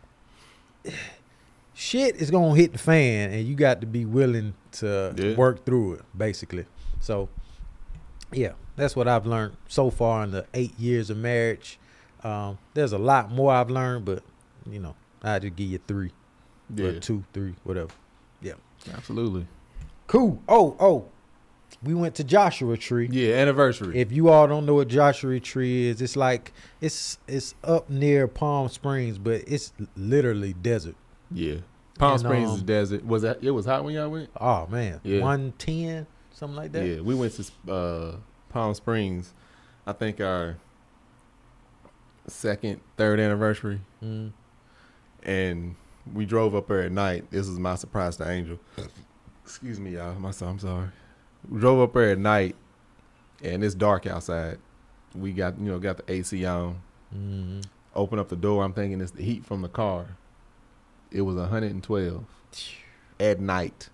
Shit is gonna hit the fan, and you got to be willing to work through it, basically. So, yeah, that's what I've learned so far in the 8 years of marriage. There's a lot more I've learned, but I just give you 3, or 2, 3, whatever. Yeah, absolutely. Cool. Oh, we went to Joshua Tree. Yeah, anniversary. If you all don't know what Joshua Tree is, it's like it's up near Palm Springs, but it's literally desert. Yeah. Palm Springs is desert. It was hot when y'all went? Oh man. Yeah. 110, something like that. Yeah, we went to Palm Springs, I think our second, third anniversary. And we drove up there at night. This was my surprise to Angel. Excuse me, y'all. I'm sorry. We drove up there at night and it's dark outside. We got the AC on. Open up the door. I'm thinking it's the heat from the car. It was 112 at night,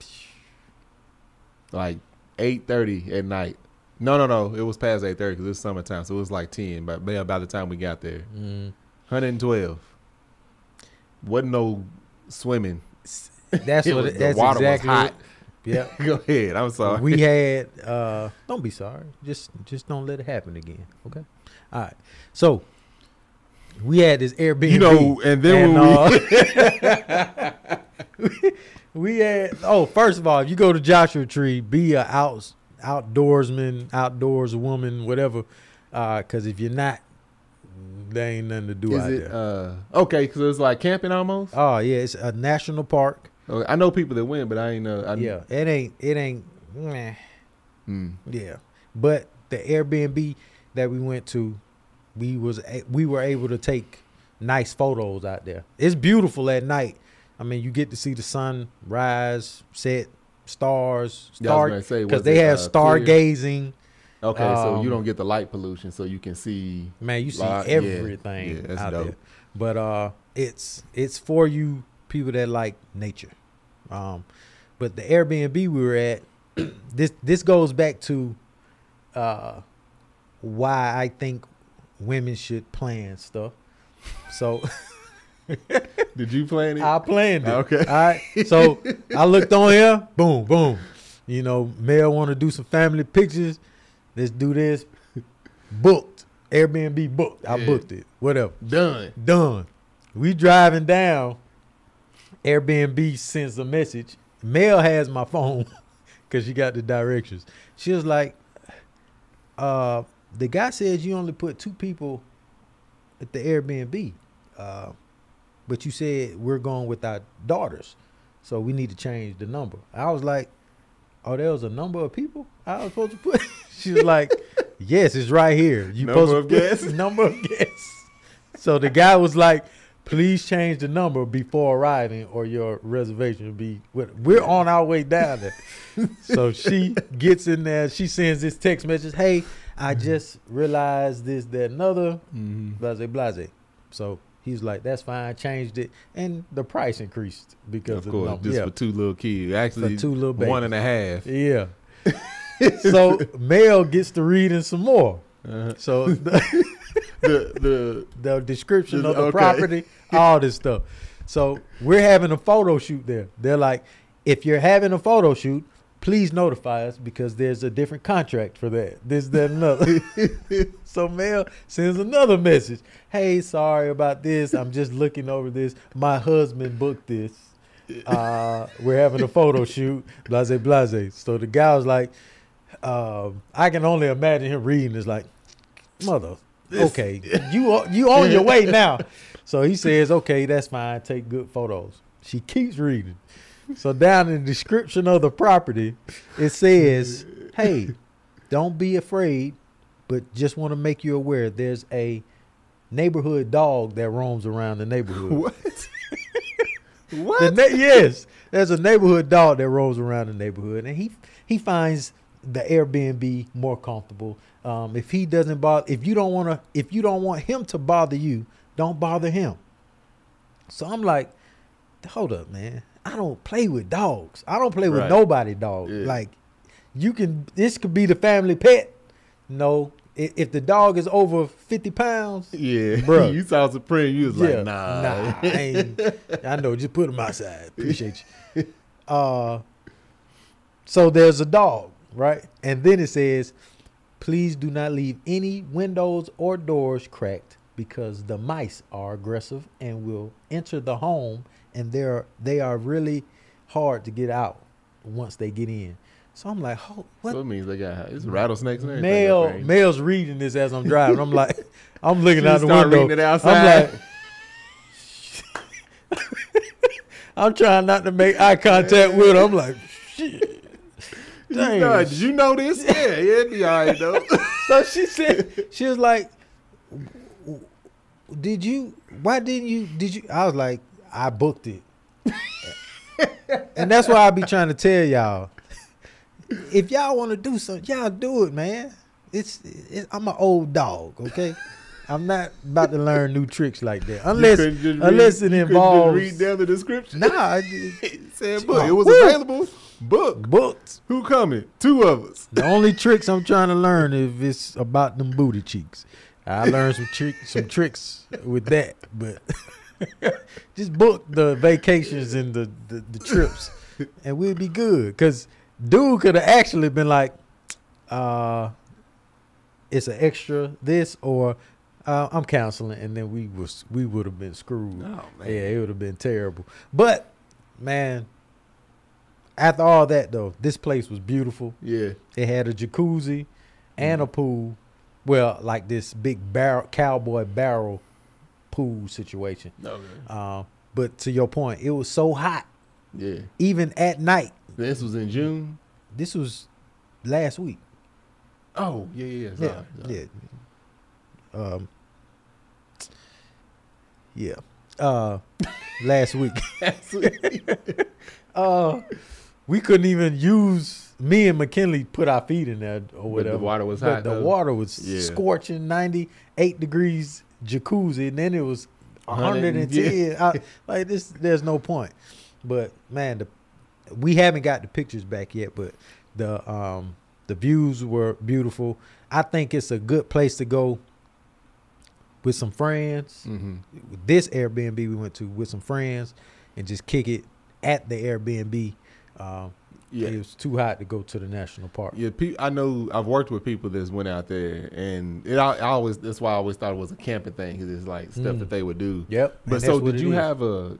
like 8:30 at night. No, it was past 8:30 because it's summertime, so it was like 10. But by the time we got there, 112. Wasn't no swimming. That's what. That's the water exactly. was hot. Yeah. Go ahead. I'm sorry. We had. Don't be sorry. Just don't let it happen again. Okay. All right. So. We had this Airbnb. And then we had. Oh, first of all, if you go to Joshua Tree, be a outdoorsman, outdoors woman, whatever. Because if you're not, there ain't nothing to do out there. Okay, because it's like camping almost. Oh yeah, it's a national park. Okay, I know people that went, but I ain't know. Yeah, it ain't. Meh. Yeah, but the Airbnb that we went to. We were able to take nice photos out there. It's beautiful at night. I mean, you get to see the sun rise, set, stars, because they have stargazing. Okay, so you don't get the light pollution, so you can see. Man, you see everything out there. But it's for you people that like nature. But the Airbnb we were at, this goes back to why I think women should plan stuff. So did you plan it? I planned it. Okay. All right. So I looked on here. Boom, boom. Mel want to do some family pictures. Let's do this. Booked. Airbnb booked. I booked it. Whatever. Done. We driving down. Airbnb sends a message. Mel has my phone because she got the directions. She was like, the guy said you only put 2 people at the Airbnb, but you said we're going with our daughters, so we need to change the number. I was like, oh, there was a number of people I was supposed to put? She was like, Yes, it's right here. You Number supposed of to put guests? number of guests. So the guy was like, please change the number before arriving or your reservation will be. We're on our way down there. So she gets in there. She sends this text message. Hey, I just realized this, that, another. Blase, blase. So he's like, that's fine. Changed it. And the price increased because Of course, the number. just for 2 little kids. Actually, For 2 little babies. 1.5. Yeah. So Mel gets to reading some more. Uh-huh. So the the description of the Okay. property, all this stuff. So we're having a photo shoot there. They're like, if you're having a photo shoot, please notify us because there's a different contract for that. This, that, and another. So Mel sends another message. Hey, sorry about this. I'm just looking over this. My husband booked this. We're having a photo shoot. Blase, blase. So the guy was like, I can only imagine him reading this like, mother, okay, you on your way now. So he says, okay, that's fine. Take good photos. She keeps reading. So down in the description of the property, it says, hey, don't be afraid, but just want to make you aware there's a neighborhood dog that roams around the neighborhood. What? What? Yes, there's a neighborhood dog that roams around the neighborhood, and he finds the Airbnb more comfortable. If he doesn't bother, if you don't want him to bother you, don't bother him. So I'm like, hold up, man. I don't play with dogs. I don't play with Right. nobody dog. Yeah. Like, this could be the family pet. No, if the dog is over 50 pounds, Yeah, Bruh. you saw Supreme. You was yeah, like, nah. I ain't, I know. Just put him outside. Appreciate you. So there's a dog, right? And then it says, please do not leave any windows or doors cracked because the mice are aggressive and will enter the home, and they are really hard to get out once they get in. So I'm like, oh, what? So it means they got it's rattlesnakes and everything. up there. Mel's reading this as I'm driving. I'm like, I'm looking She out the start window. reading it outside. I'm like, I'm trying not to make eye contact with her. I'm like, shit. Dang. No, did you know this? Yeah, it'd be all right though. So she was like, why didn't you, I was like, I booked it. And that's why I be trying to tell y'all, if y'all want to do something, y'all do it, man. I'm an old dog, okay? I'm not about to learn new tricks like that. Unless it involves. Read down the description. Nah, It said book. Oh, It was woo. available. Book. booked. Who coming? 2 of us. The only tricks I'm trying to learn if it's about them booty cheeks. I learned some tricks with that, but just book the vacations and the trips, and we'll be good. Cause dude could have actually been like, it's an extra this or I'm canceling, and then we would have been screwed. Oh, man. Yeah, it would have been terrible. But man, after all that though, this place was beautiful. Yeah. It had a jacuzzi and a pool. Well, like this big cowboy barrel pool situation. Okay. But to your point, it was so hot, Yeah. even at night. This was in June. This was last week. Oh, yeah. Sorry. Last week. We couldn't even use. Me and McKinley put our feet in there or whatever. the water was But hot, the though. water was Yeah. scorching, 98 degrees jacuzzi, and then it was 110. Like this, there's no point. But man, we haven't got the pictures back yet, but the views were beautiful. I think it's a good place to go with some friends. Mm-hmm. This Airbnb we went to with some friends and just kick it at the Airbnb. Yeah. It was too hot to go to the national park. Yeah, I know I've worked with people that's went out there, and that's why I always thought it was a camping thing because it's like stuff that they would do. Yep. But so did you have a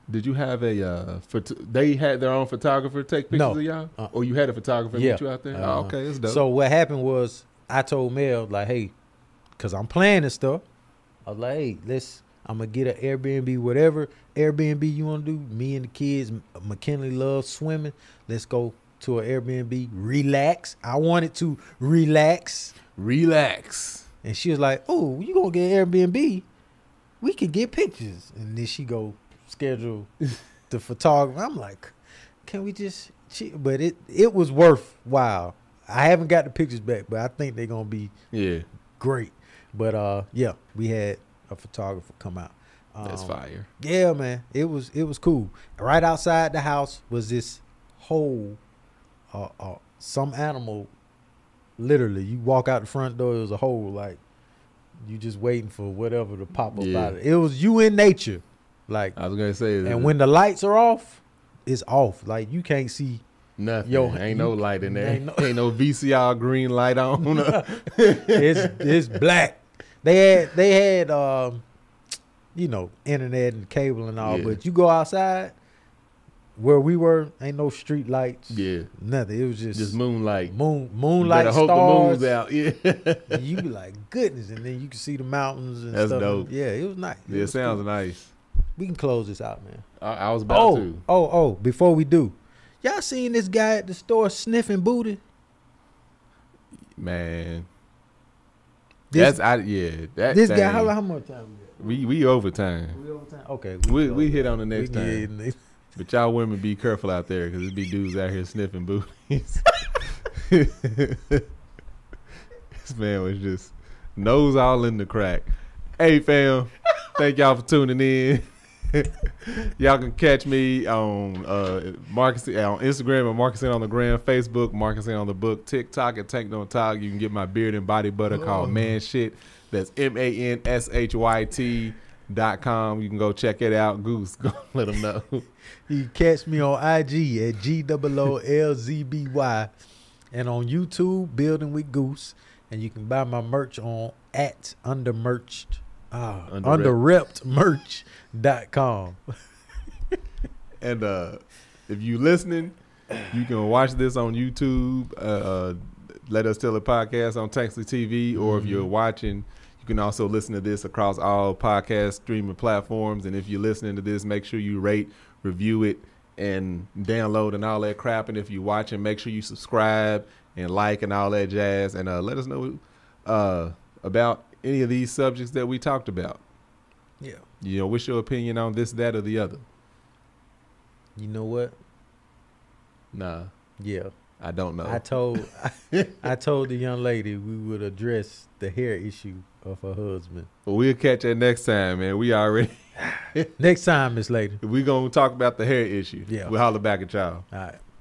they had their own photographer take pictures No. of y'all, or you had a photographer meet you out there? Oh, okay, that's dope. So what happened was I told Mel like, hey, because I'm planning stuff. I was like, hey, I'm gonna get an Airbnb, whatever Airbnb you want to do. Me and the kids, McKinley loves swimming. Let's go to an Airbnb, relax. I wanted to relax Relax. And she was like, "Oh, you gonna get Airbnb? We could get pictures." And then she go schedule the photographer. I'm like, "Can we just?" But it was worthwhile. I haven't got the pictures back, but I think they're gonna be great. But yeah, we had a photographer come out. That's fire. Yeah, man, it was cool. Right outside the house was this hole, some animal. Literally, you walk out the front door, it was a hole. Like you just waiting for whatever to pop up out of it. It was you in nature. Like I was gonna say, and when the lights are off, it's off. Like you can't see nothing. Ain't no light in there. Ain't no VCR green light on. It's black. They had you know, internet and cable and all, but you go outside where we were, ain't no street lights. Yeah. Nothing. It was just moonlight. Moonlight, stars. Hope the moon's out. Yeah. You be like, goodness, and then you can see the mountains and stuff. That's dope. Yeah, it was nice. It sounds nice. We can close this out, man. I was about to. Before we do, y'all seen this guy at the store sniffing booty? Man. This guy, how much time we got? We overtime. We overtime? Okay. We hit on the next time. But y'all women be careful out there because there be dudes out here sniffing booties. This man was just nose all in the crack. Hey, fam. Thank y'all for tuning in. Y'all can catch me on Marcus on Instagram and Marcus on the Gram, Facebook, Marcus on the Book, TikTok at Tank Don't Talk. You can get my beard and body butter called Man Shit. That's MANSHYT.com. You can go check it out. Goose, go let them know. You can catch me on IG at GOOLZBY and on YouTube, Building with Goose. And you can buy my merch on at underreppedmerch.com. And if you listening, you can watch this on YouTube. Let Us Tell It podcast on Tanksley TV, or if you're watching, you can also listen to this across all podcast streaming platforms. And if you're listening to this, make sure you rate, review it, and download and all that crap. And if you're watching, make sure you subscribe and like and all that jazz. And let us know about any of these subjects that we talked about. Yeah. You know, what's your opinion on this, that, or the other? You know what? Nah. Yeah. I don't know. I told the young lady we would address the hair issue of her husband. Well, we'll catch that next time, man. We already next time, Miss Lady. We're gonna talk about the hair issue. Yeah. We'll holler back at y'all. All right.